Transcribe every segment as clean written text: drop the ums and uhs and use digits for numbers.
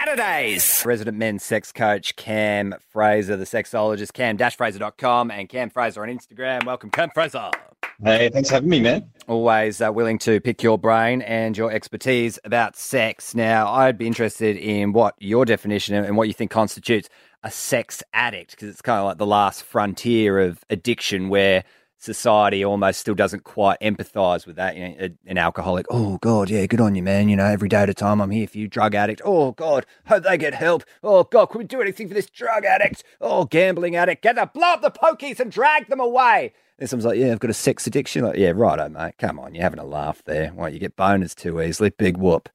Saturdays. Resident men's sex coach Cam Fraser, the sexologist, cam-fraser.com, and Cam Fraser on Instagram. Welcome, Cam Fraser. Hey, thanks for having me, man. Always willing to pick your brain and your expertise about sex. Now, I'd be interested in what your definition and what you think constitutes a sex addict, because it's kind of like the last frontier of addiction where society almost still doesn't quite empathise with that. You know, an alcoholic, oh, God, yeah, good on you, man. You know, every day at a time I'm here for you. Drug addict, oh, God, hope they get help. Oh, God, can we do anything for this drug addict? Oh, gambling addict, blow up the pokies and drag them away. And someone's like, yeah, I've got a sex addiction. Like, yeah, righto, mate. Come on, you're having a laugh there. Why, you get boners too easily. Big whoop.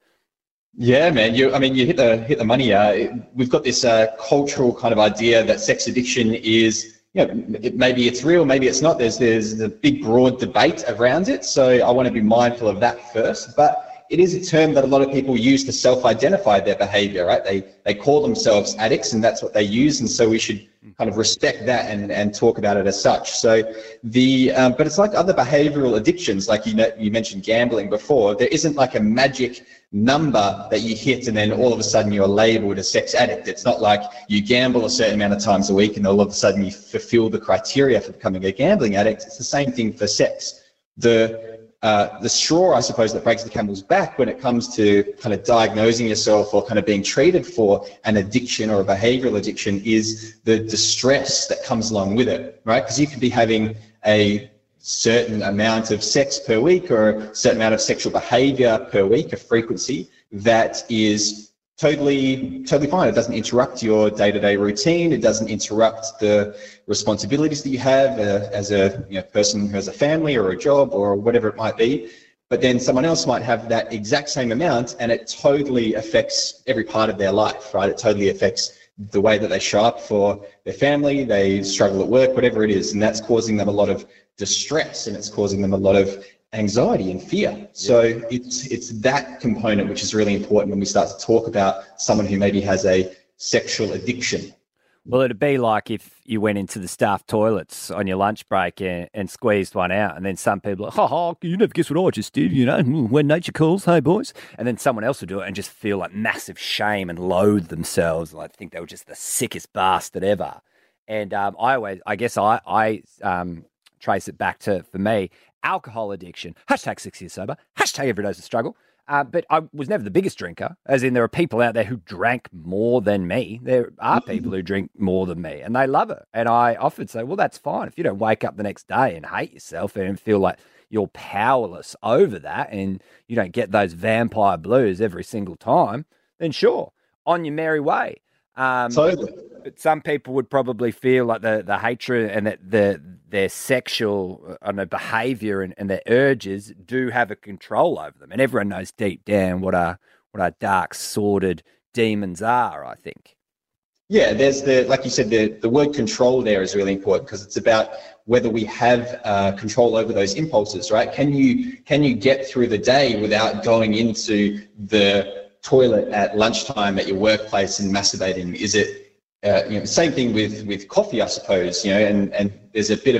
Yeah, man. You hit the money. We've got this cultural kind of idea that sex addiction is, you know, maybe it's real, maybe it's not. There's a big, broad debate around it. So I want to be mindful of that first. But it is a term that a lot of people use to self-identify their behavior, right? They call themselves addicts, and that's what they use. And so we should kind of respect that and talk about it as such. So but it's like other behavioral addictions, like you mentioned gambling before. There isn't like a magic number that you hit and then all of a sudden you're labeled a sex addict. It's not like you gamble a certain amount of times a week and all of a sudden you fulfill the criteria for becoming a gambling addict. It's the same thing for sex. The straw, I suppose, that breaks the camel's back when it comes to kind of diagnosing yourself or kind of being treated for an addiction or a behavioral addiction is the distress that comes along with it, right? Because you could be having a certain amount of sex per week or a certain amount of sexual behavior per week, a frequency that is totally fine. It doesn't interrupt your day-to-day routine. It doesn't interrupt the responsibilities that you have as a person who has a family or a job or whatever it might be. But then someone else might have that exact same amount and it totally affects every part of their life, right? It totally affects the way that they show up for their family, they struggle at work, whatever it is. And that's causing them a lot of distress and it's causing them a lot of anxiety and fear. Yeah. So it's that component which is really important when we start to talk about someone who maybe has a sexual addiction. Well, it'd be like if you went into the staff toilets on your lunch break and squeezed one out, and then some people are like, you never guess what I just did, when nature calls, hey, boys. And then someone else would do it and just feel like massive shame and loathe themselves. Like, think they were just the sickest bastard ever. And I guess I trace it back to, for me, alcohol addiction, hashtag 6 years sober, hashtag every day's a struggle. But I was never the biggest drinker, as in there are people out there who drank more than me. There are people who drink more than me, and they love it. And I often say, well, that's fine. If you don't wake up the next day and hate yourself and feel like you're powerless over that and you don't get those vampire blues every single time, then sure, on your merry way. Totally. But some people would probably feel like the hatred and that their sexual behavior and their urges do have a control over them. And everyone knows deep down what our dark, sordid demons are, I think. Yeah, there's like you said, the word control there is really important because it's about whether we have control over those impulses, right? Can you get through the day without going into the toilet at lunchtime at your workplace and masturbating? Is it same thing with coffee, I suppose, and there's a bit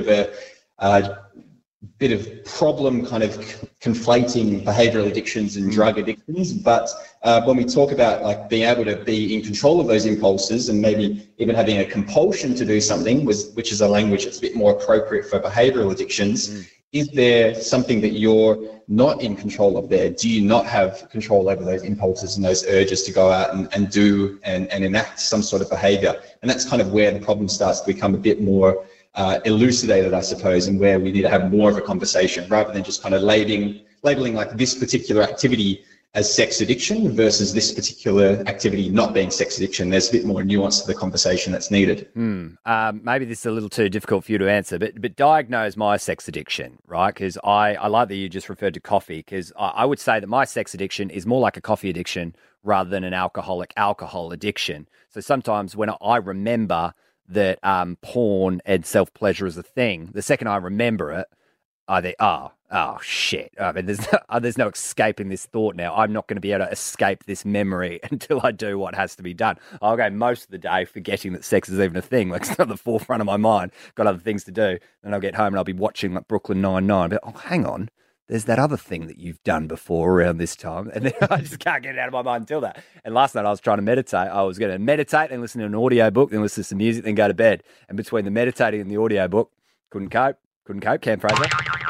of problem kind of conflating behavioral addictions and drug addictions. But when we talk about like being able to be in control of those impulses and maybe even having a compulsion to do something, which is a language that's a bit more appropriate for behavioral addictions, is there something that you're not in control of there? Do you not have control over those impulses and those urges to go out and do and enact some sort of behavior? And that's kind of where the problem starts to become a bit more elucidated, I suppose, and where we need to have more of a conversation rather than just kind of labeling like this particular activity as sex addiction versus this particular activity not being sex addiction. There's a bit more nuance to the conversation that's needed. Maybe this is a little too difficult for you to answer, but diagnose my sex addiction, right? Because I like that you just referred to coffee, because I would say that my sex addiction is more like a coffee addiction rather than an alcoholic alcohol addiction. So sometimes when I remember that porn and self-pleasure is a thing, the second I remember it, I think, oh shit. I mean, there's no escaping this thought now. I'm not going to be able to escape this memory until I do what has to be done. I'll go most of the day forgetting that sex is even a thing. Like, it's not at the forefront of my mind. Got other things to do. Then I'll get home and I'll be watching like Brooklyn Nine-Nine. But, oh, hang on. there's that other thing that you've done before around this time. And then I just can't get it out of my mind until that. And last night I was trying to meditate. I was going to meditate and listen to an audio book, then listen to some music, then go to bed. And between the meditating and the audio book, couldn't cope. Cam Fraser.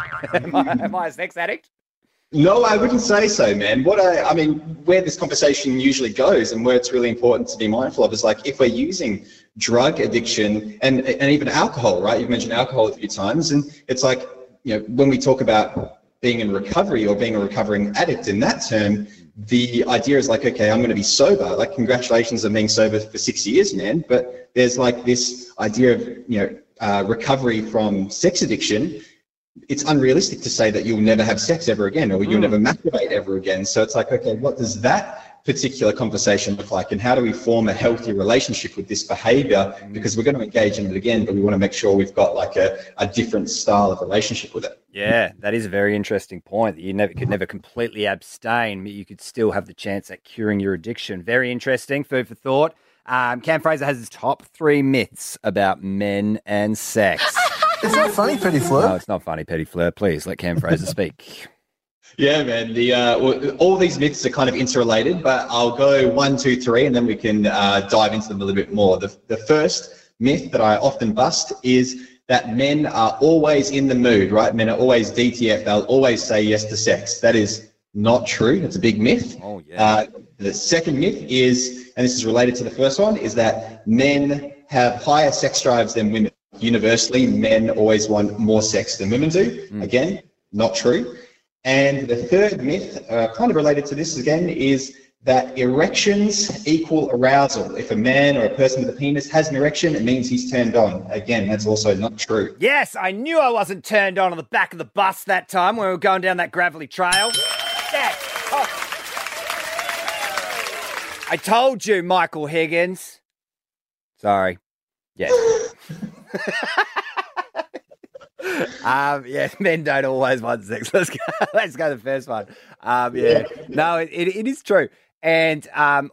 Am I a sex addict? No, I wouldn't say so, man. I mean, where this conversation usually goes and where it's really important to be mindful of is like if we're using drug addiction and even alcohol, right? You've mentioned alcohol a few times, and it's like, you know, when we talk about being in recovery or being a recovering addict in that term, the idea is like, okay, I'm going to be sober. Like, congratulations on being sober for 6 years, man. But there's like this idea of, you know, recovery from sex addiction. It's unrealistic to say that you'll never have sex ever again or you'll never masturbate ever again. So it's like, okay, what does that particular conversation look like? And how do we form a healthy relationship with this behavior? Because we're going to engage in it again, but we want to make sure we've got like a different style of relationship with it. Yeah, that is a very interesting point. You could never completely abstain, but you could still have the chance at curing your addiction. Very interesting. Food for thought. Cam Fraser has his top 3 myths about men and sex. It's not funny, Petit Fleur. No, it's not funny, Petit Fleur. Please let Cam Fraser speak. Yeah, man. All these myths are kind of interrelated, but I'll go 1, 2, 3, and then we can dive into them a little bit more. The first myth that I often bust is that men are always in the mood, right? Men are always DTF. They'll always say yes to sex. That is not true. It's a big myth. Oh, yeah. The second myth is, and this is related to the first one, is that men have higher sex drives than women. Universally, men always want more sex than women do. Again, not true. And the third myth, kind of related to this again, is that erections equal arousal. If a man or a person with a penis has an erection, it means he's turned on. Again, that's also not true. Yes, I knew I wasn't turned on the back of the bus that time when we were going down that gravelly trail. I told you, Michael Higgins. Sorry. Yes. Yeah, men don't always want sex. Let's go to the first one. Yeah, no, it is true. And how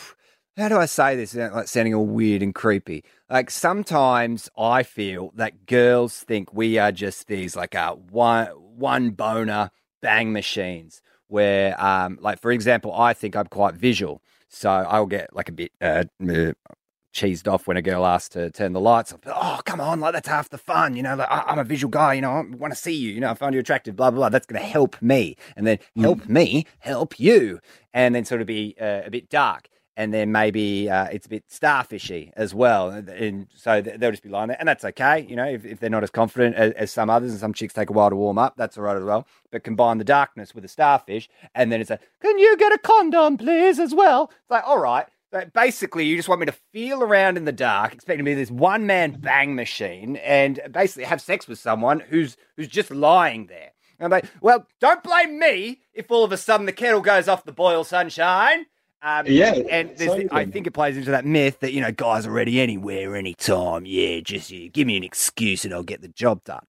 do I say this without like sounding all weird and creepy? Like sometimes I feel that girls think we are just these like one boner bang machines. Where, like for example, I think I'm quite visual, so I'll get like a bit cheesed off when a girl asks to turn the lights off. Oh, come on, like that's half the fun, you know. Like, I'm a visual guy, you know. I want to see you, you know. I find you attractive, blah blah blah. That's going to help me, and then help me help you, and then sort of be a bit dark, and then maybe it's a bit starfishy as well, and so they'll just be lying there, and that's okay, you know. If they're not as confident as some others, and some chicks take a while to warm up, that's all right as well. But combine the darkness with the starfish, and then it's a, can you get a condom, please, as well? It's like, all right. So basically, you just want me to feel around in the dark, expecting to be this one-man bang machine, and basically have sex with someone who's just lying there. And I'm like, well, don't blame me if all of a sudden the kettle goes off the boil, sunshine. Yeah, and I think it plays into that myth that, you know, guys are ready anywhere, anytime. Yeah, just give me an excuse and I'll get the job done.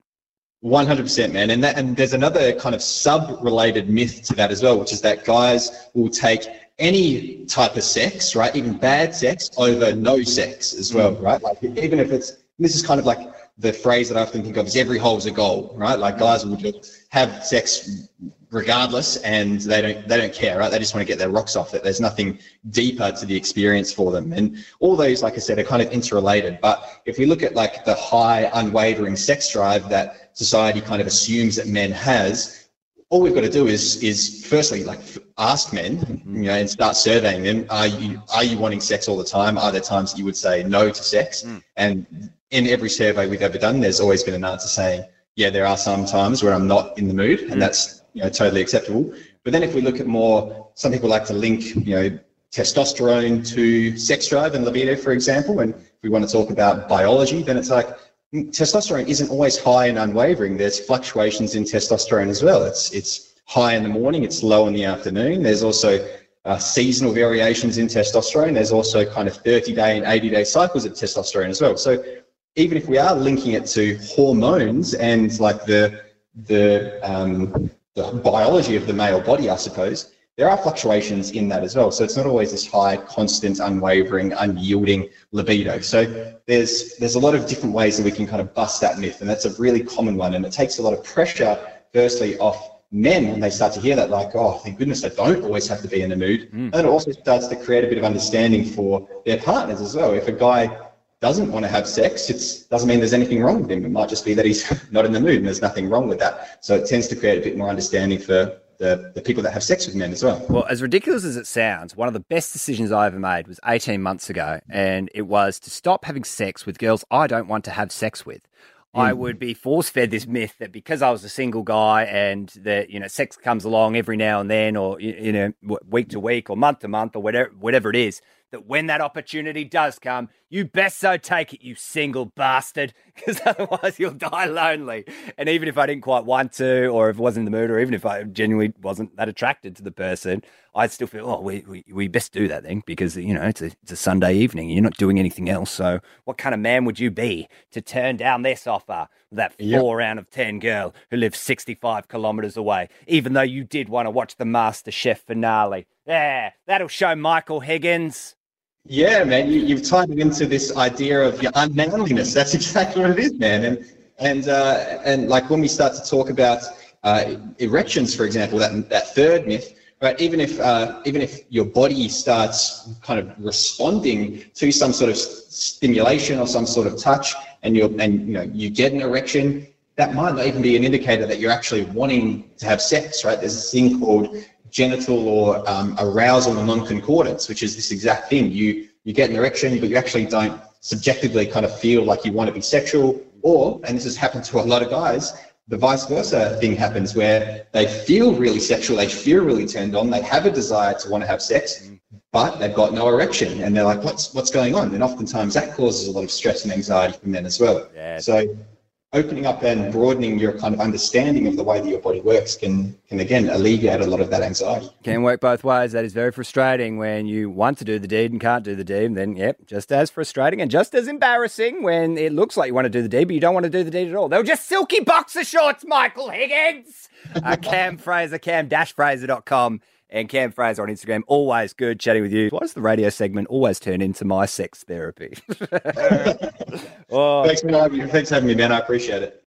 100%, man. And there's another kind of sub-related myth to that as well, which is that guys will take any type of sex, right, even bad sex, over no sex as well, right? Like even if it's, this is kind of like the phrase that I often think of is every hole's a goal, right? Like guys will just have sex regardless and they don't care, right? They just want to get their rocks off it. There's nothing deeper to the experience for them. And all those, like I said, are kind of interrelated. But if we look at like the high unwavering sex drive that society kind of assumes that men has, all we've got to do is firstly like ask men, you know, and start surveying them. Are you wanting sex all the time? Are there times that you would say no to sex? And in every survey we've ever done, there's always been an answer saying, yeah, there are some times where I'm not in the mood, and that's, you know, totally acceptable. But then if we look at more, some people like to link, you know, testosterone to sex drive and libido, for example. And if we want to talk about biology, then it's like, testosterone isn't always high and unwavering. There's fluctuations in testosterone as well. It's high in the morning, it's low in the afternoon. There's also seasonal variations in testosterone. There's also kind of 30-day and 80-day cycles of testosterone as well. So even if we are linking it to hormones and like the biology of the male body, I suppose, there are fluctuations in that as well. So it's not always this high, constant, unwavering, unyielding libido. So there's a lot of different ways that we can kind of bust that myth, and that's a really common one. And it takes a lot of pressure, firstly, off men, when they start to hear that, like, oh, thank goodness I don't always have to be in the mood. And it also starts to create a bit of understanding for their partners as well. If a guy doesn't want to have sex, it doesn't mean there's anything wrong with him. It might just be that he's not in the mood, and there's nothing wrong with that. So it tends to create a bit more understanding for the people that have sex with men as well. Well, as ridiculous as it sounds, one of the best decisions I ever made was 18 months ago, and it was to stop having sex with girls I don't want to have sex with. I would be force-fed this myth that because I was a single guy and that, sex comes along every now and then, or, week to week or month to month or whatever it is, that when that opportunity does come, you best so take it, you single bastard, because otherwise you'll die lonely. And even if I didn't quite want to, or if I wasn't in the mood, or even if I genuinely wasn't that attracted to the person, I'd still feel, oh, we best do that then, because, it's a Sunday evening. You're not doing anything else. So what kind of man would you be to turn down this offer with that 4 out of 10 girl who lives 65 kilometres away, even though you did want to watch the MasterChef finale? Yeah, that'll show Michael Higgins. Yeah, man, you've tied it into this idea of your unmanliness. That's exactly what it is, man. And like when we start to talk about erections, for example, that third myth, right? Even if your body starts kind of responding to some sort of stimulation or some sort of touch, and you get an erection, that might not even be an indicator that you're actually wanting to have sex, right? There's this thing called genital or arousal or non-concordance, which is this exact thing. You get an erection, but you actually don't subjectively kind of feel like you want to be sexual, or, and this has happened to a lot of guys, the vice versa thing happens where they feel really sexual, they feel really turned on, they have a desire to want to have sex, but they've got no erection, and they're like, what's going on? And oftentimes that causes a lot of stress and anxiety for men as well. Yeah. So opening up and broadening your kind of understanding of the way that your body works can again alleviate a lot of that anxiety. Can work both ways. That is very frustrating when you want to do the deed and can't do the deed. Then, just as frustrating and just as embarrassing when it looks like you want to do the deed, but you don't want to do the deed at all. They were just silky boxer shorts, Michael Higgins. Cam Fraser, cam-fraser.com. And Cam Fraser on Instagram. Always good chatting with you. Why does the radio segment always turn into my sex therapy? Thanks for having me, man. I appreciate it.